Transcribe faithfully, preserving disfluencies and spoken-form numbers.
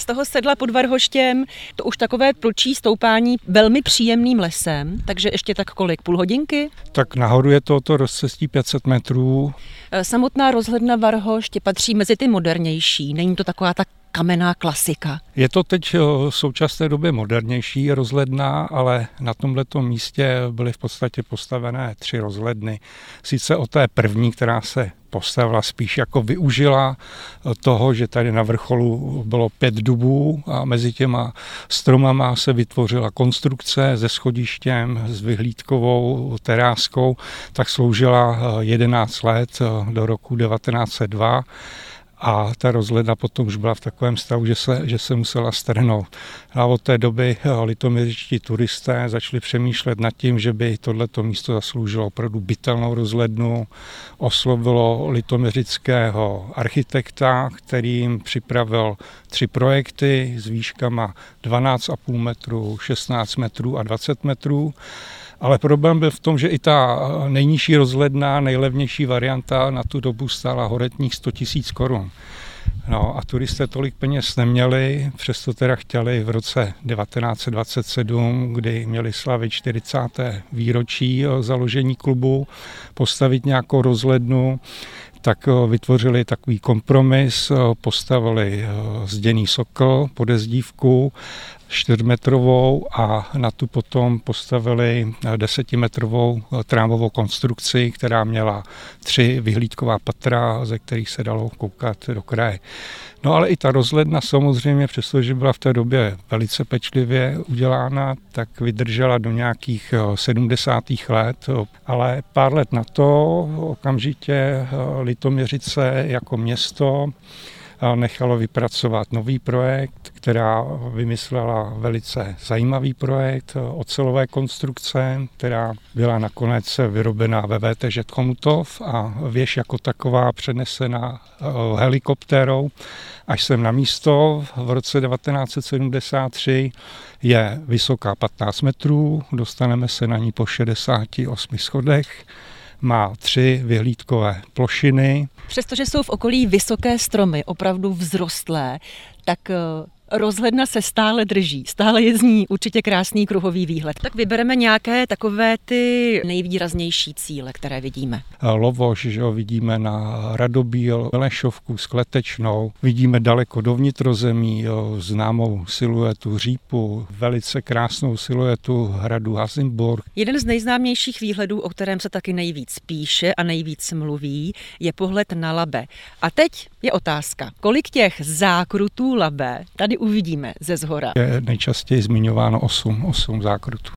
Z toho sedla pod Varhoštěm, to už takové prudčí stoupání velmi příjemným lesem, takže ještě tak kolik, půl hodinky? Tak nahoru je to, to rozcestí pět set metrů. Samotná rozhledna Varhoště patří mezi ty modernější, není to taková ta kamenná klasika. Je to teď v současné době modernější rozhledna, ale na tomhletom místě byly v podstatě postavené tři rozhledny. Sice o té první, která se postavila, spíš jako využila toho, že tady na vrcholu bylo pět dubů a mezi těma stromama se vytvořila konstrukce se schodištěm, s vyhlídkovou teráskou, tak sloužila jedenáct let do roku devatenáct set dva. A ta rozhledna potom už byla v takovém stavu, že se, že se musela strhnout. A od té doby litoměřičtí turisté začali přemýšlet nad tím, že by tohleto místo zasloužilo opravdu bytelnou rozhlednu. Oslovilo litoměřického architekta, který jim připravil tři projekty s výškama dvanáct a půl metru, šestnáct metrů a dvacet metrů. Ale problém byl v tom, že i ta nejnižší rozhledna, nejlevnější varianta na tu dobu stála horetních sto tisíc korun. No a turisté tolik peněz neměli, přesto teda chtěli v roce devatenáct set dvacet sedm, kdy měli slavit čtyřicáté výročí založení klubu, postavit nějakou rozhlednu, tak vytvořili takový kompromis, postavili zděný sokl, podezdívku, čtyřmetrovou a na tu potom postavili desetimetrovou trámovou konstrukci, která měla tři vyhlídková patra, ze kterých se dalo koukat do kraje. No ale i ta rozhledna samozřejmě, přestože byla v té době velice pečlivě udělána, tak vydržela do nějakých sedmdesátých let, ale pár let na to okamžitě Litoměřice jako město nechalo vypracovat nový projekt, která vymyslela velice zajímavý projekt ocelové konstrukce, která byla nakonec vyrobena ve vé té žé Chomutov a věž jako taková přenesena helikoptérou až sem na místo. V roce devatenáct set sedmdesát tři je vysoká patnáct metrů, dostaneme se na ní po šedesáti osmi schodech. Má tři vyhlídkové plošiny. Přestože jsou v okolí vysoké stromy, opravdu vzrostlé, tak rozhledna se stále drží, stále je z ní určitě krásný kruhový výhled. Tak vybereme nějaké takové ty nejvýraznější cíle, které vidíme. Lovoš, že ho vidíme na Radobíl, Velešovku, Skletečnou, vidíme daleko do vnitrozemí jo, známou siluetu Řípu, velice krásnou siluetu hradu Hasenburg. Jeden z nejznámějších výhledů, o kterém se taky nejvíc píše a nejvíc mluví, je pohled na Labe. A teď je otázka, kolik těch zákrutů Labe tady uvidíme ze zhora? Je nejčastěji zmiňováno osm, osm zákrutů.